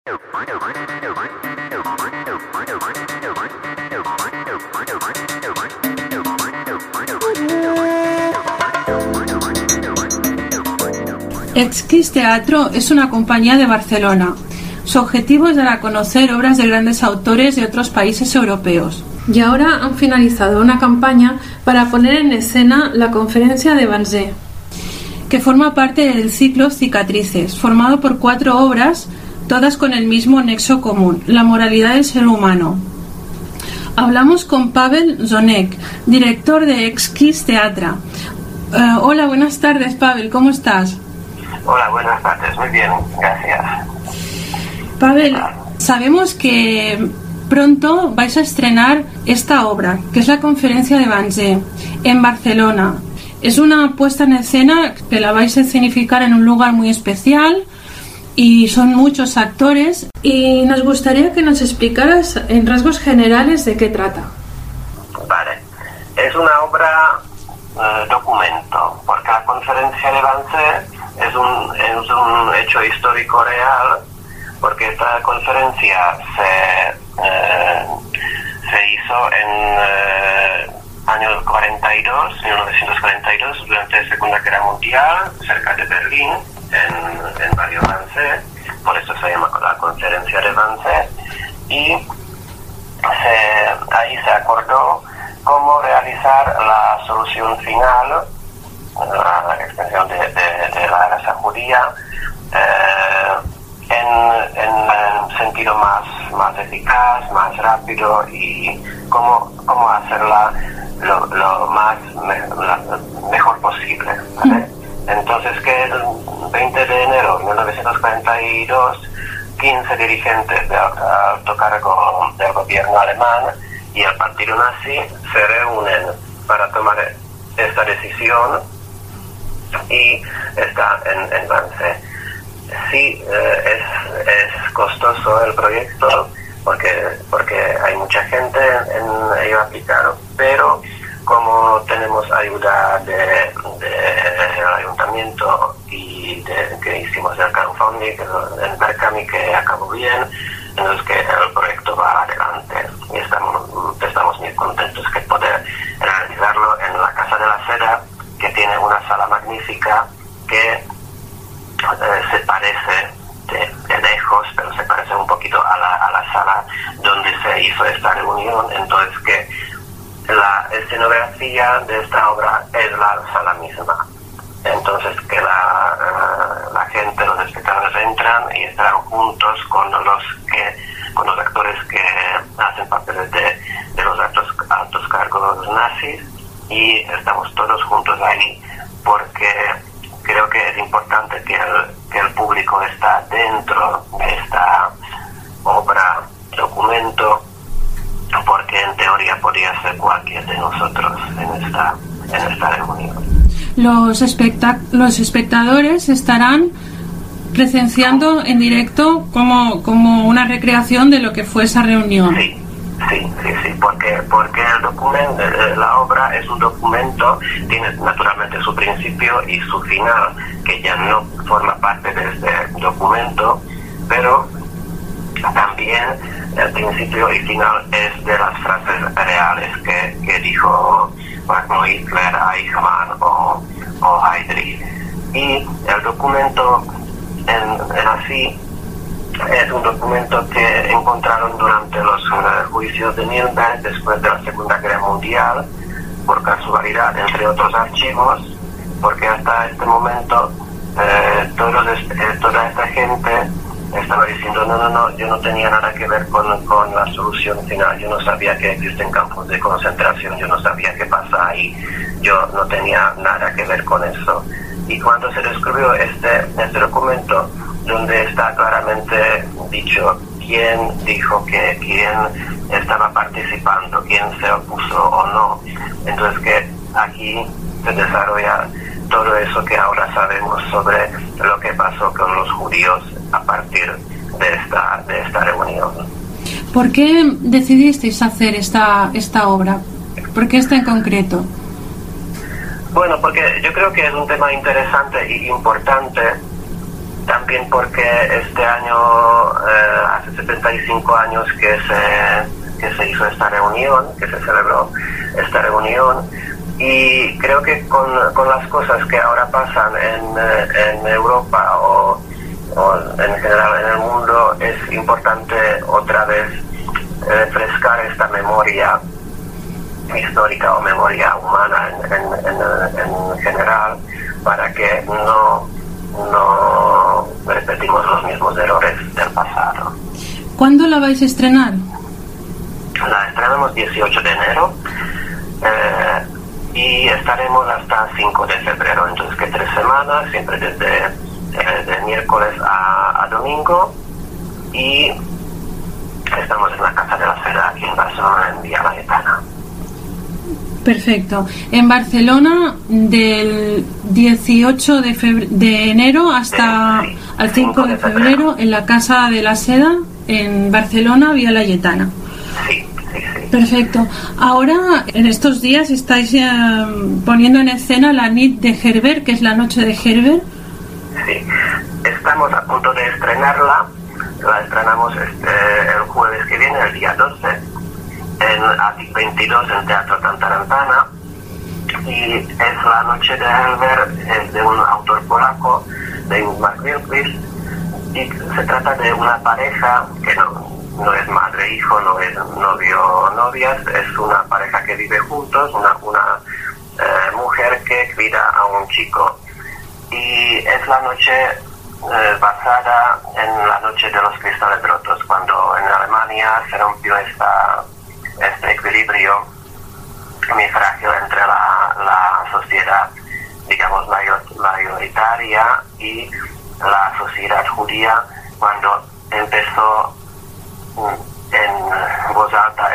Exquis Teatro es una compañía de Barcelona. Su objetivo es dar a conocer obras de grandes autores de otros países europeos. Y ahora han finalizado una campaña para poner en escena la conferencia de Wannsee, que forma parte del ciclo Cicatrices, formado por 4 obras, todas con el mismo nexo común, la moralidad del ser humano. Hablamos con Pavel Zonek, director de Exquis Teatro. Hola, buenas tardes, Pavel, ¿cómo estás? Hola, buenas tardes, muy bien, gracias. Pavel, sabemos que pronto vais a estrenar esta obra, que es la conferencia de Wannsee, en Barcelona. Es una puesta en escena que la vais a escenificar en un lugar muy especial y son muchos actores, y nos gustaría que nos explicaras en rasgos generales de qué trata. Vale, es una obra documento, porque la conferencia de Wannsee es un hecho histórico real, porque esta conferencia se hizo en año 1942, durante la Segunda Guerra Mundial, cerca de Berlín, en Barrio Wannsee, por eso se llama la conferencia de Wannsee, y ahí se acordó cómo realizar la solución final, la extensión de la raza judía, en sentido más eficaz, más rápido, y cómo hacerla lo mejor posible, ¿vale? Entonces, que el 20 de enero de 1942, 15 dirigentes de alto cargo del gobierno alemán y el partido nazi se reúnen para tomar esta decisión, y está en Wannsee. Sí, es costoso el proyecto porque hay mucha gente en ello aplicado, pero como tenemos ayuda del ayuntamiento y que hicimos el crowdfunding en Berkami, que acabó bien, entonces que el proyecto va adelante y estamos muy contentos que poder realizarlo en la Casa de la Seda, que tiene una sala magnífica que se parece de lejos, pero se parece un poquito a la sala donde se hizo esta reunión. Entonces que la escenografía de esta obra es la sala misma. Entonces que la gente, los espectadores entran y estarán juntos con los actores que hacen papeles de los altos cargos nazis, y estamos todos juntos ahí porque creo que es importante que el público está dentro de esta obra documento, porque en teoría podría ser cualquier de nosotros en esta reunión. Los espectadores estarán presenciando en directo como una recreación de lo que fue esa reunión. Sí, porque el documento, la obra es un documento, tiene naturalmente su principio y su final, que ya no forma parte de este documento, pero también el principio y final es de las frases reales que dijo Hitler, Eichmann o Heydrich. Y el documento en así es un documento que encontraron durante los juicios de Nürnberg después de la Segunda Guerra Mundial, por casualidad, entre otros archivos, porque hasta este momento toda esta gente estaba diciendo no, yo no tenía nada que ver con la solución final, yo no sabía que existen campos de concentración, yo no sabía qué pasa ahí, yo no tenía nada que ver con eso. Y cuando se descubrió este documento, donde está claramente dicho quién dijo que quién estaba participando, quién se opuso o no, entonces que aquí se desarrolla todo eso que ahora sabemos sobre lo que pasó con los judíos a partir de esta reunión. ¿Por qué decidisteis hacer esta obra? ¿Por qué esta en concreto? Bueno, porque yo creo que es un tema interesante y importante, también porque este año hace 75 años que se hizo esta reunión, que se celebró esta reunión, y creo que con las cosas que ahora pasan en Europa o en general en el mundo, es importante otra vez refrescar esta memoria histórica o memoria humana en general, para que no repetimos los mismos errores del pasado. ¿Cuándo la vais a estrenar? La estrenamos 18 de enero y estaremos hasta 5 de febrero, entonces que 3 semanas, siempre desde de miércoles a domingo, y estamos en la Casa de la Seda aquí en Barcelona, en Vía Laietana. Perfecto. En Barcelona del 18 de enero hasta al 5 de febrero en la Casa de la Seda en Barcelona, Vía Laietana. Sí. Perfecto. Ahora, en estos días, estáis poniendo en escena la Nit de Herbert, que es la noche de Herbert. Sí, estamos a punto de estrenarla. La estrenamos el jueves que viene, el día 12, en Attic 22, en Teatro Tantarantana. Y es la noche de Herbert, es de un autor polaco, de Ingmar Wilkvist, y se trata de una pareja que no es madre e hijo, no es novio o novias, es una pareja que vive juntos, una mujer que cuida a un chico. Y es la noche basada en la noche de los cristales rotos, cuando en Alemania se rompió este equilibrio muy frágil entre la sociedad, digamos, mayoritaria y la sociedad judía, cuando empezó en voz alta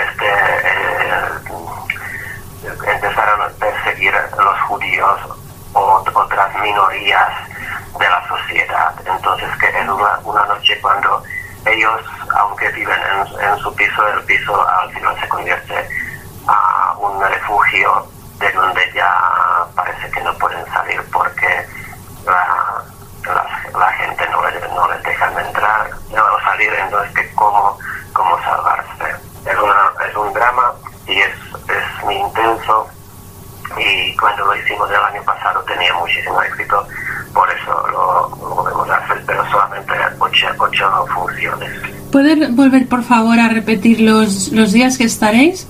empezaron a perseguir los judíos o otras minorías de la sociedad. Entonces que es una noche cuando ellos, aunque viven en su piso, el piso al final se convierte a un refugio de donde ya parece que no pueden salir porque la gente no les dejan entrar o salir. Entonces que cómo salvarse. Es un drama y es muy intenso, y cuando lo hicimos el año pasado tenía muchísimo éxito, por eso lo volvemos a hacer, pero solamente 8 funciones. ¿Puede volver por favor a repetir los días que estaréis?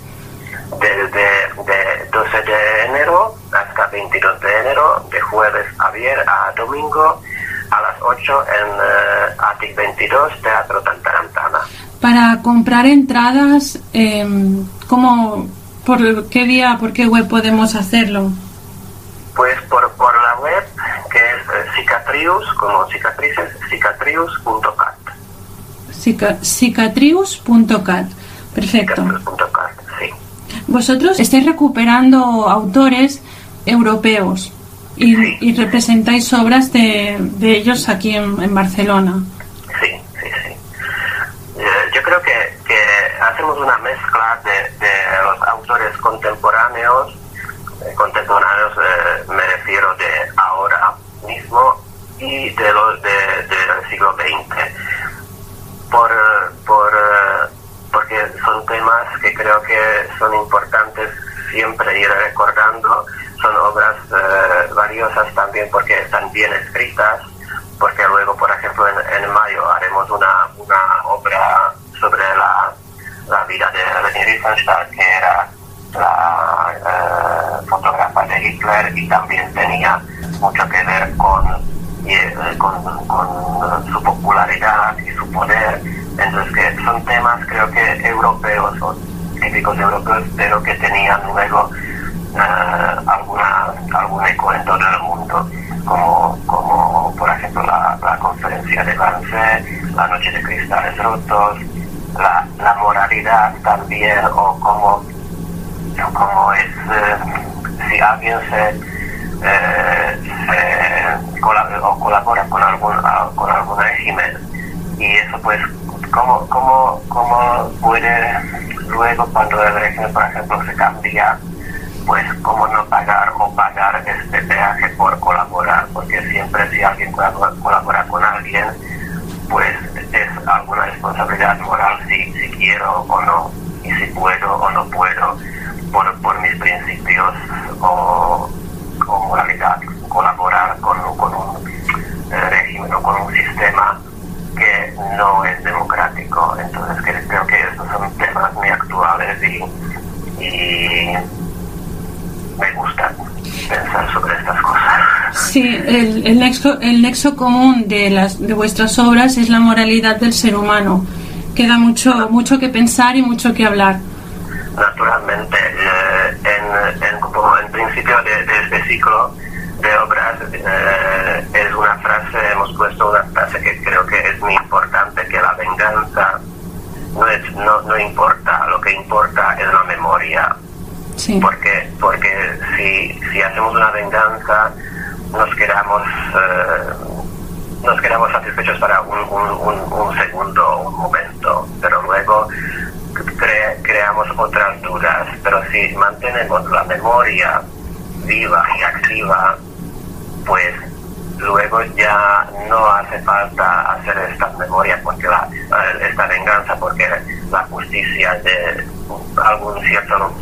De 12 de enero hasta 22 de enero, de jueves a domingo a las 8 en Attic 22, Teatro Tantarantana. Para comprar entradas, ¿por qué vía, por qué web podemos hacerlo? Pues por la web, que es Cicatrius, como cicatrices, cicatrius.cat. Cicatrius.cat. Perfecto. Cicatrius.cat, sí. Vosotros estáis recuperando autores europeos y representáis obras de ellos aquí en Barcelona. Sí. Yo creo que hacemos una mezcla de los autores contemporáneos, me refiero de ahora mismo, y de los del siglo XX, porque son temas que creo que son importantes siempre ir recordando. Son obras valiosas también porque están bien escritas, porque luego, por ejemplo, en mayo haremos una obra sobre la vida de Leni Riefenstahl, que era la fotógrafa de Hitler, y también tenía mucho que ver con su popularidad y su poder. Entonces que son temas, creo que europeos o típicos europeos, pero que tenían luego algún eco en todo el mundo, como por ejemplo la conferencia de Wannsee, la noche de cristales rotos, la moralidad también, o como es si alguien colabora con algún régimen, y eso pues cómo puede luego, cuando el régimen por ejemplo se cambia, pues cómo no pagar o pagar este peaje por colaborar, porque siempre si alguien colabora con alguien, pues es alguna responsabilidad moral si quiero o no, y si puedo o no puedo, por mis principios o moralidad, colaborar con un régimen o con un sistema que no es democrático. Entonces creo que estos son temas muy actuales y me gusta pensar sobre estas cosas. Sí, el nexo común de vuestras obras es la moralidad del ser humano. Queda mucho que pensar y mucho que hablar. Naturalmente, en principio de este ciclo de obras es una frase, hemos puesto una frase que creo que es muy importante, que la venganza no importa, lo que importa es la memoria. Sí. Porque si hacemos una venganza nos quedamos satisfechos para un segundo, un momento, pero luego creamos otras dudas. Pero si mantenemos la memoria viva y activa, pues luego ya no hace falta hacer estas memorias, porque esta venganza, porque la justicia de algún cierto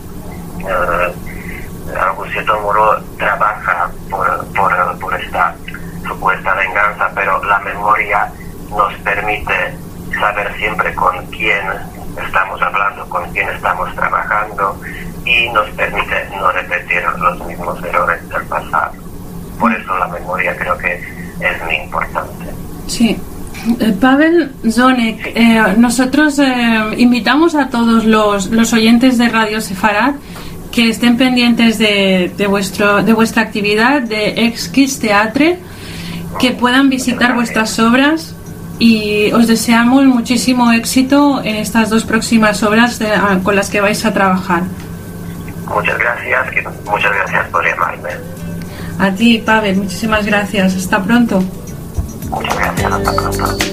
modo trabaja por esta supuesta venganza, pero la memoria nos permite saber siempre con quién estamos hablando, con quién estamos trabajando, y nos permite no repetir los mismos errores del pasado. Por eso la memoria creo que es muy importante. Sí. Pavel Zónek, nosotros invitamos a todos los oyentes de Radio Sefarad que estén pendientes de vuestra actividad de Ex-Kiss Teatre, que puedan visitar vuestras obras, y os deseamos muchísimo éxito en estas 2 próximas obras con las que vais a trabajar. Muchas gracias por llamarme. A ti, Pavel, muchísimas gracias. Hasta pronto. Muchas gracias, hasta pronto.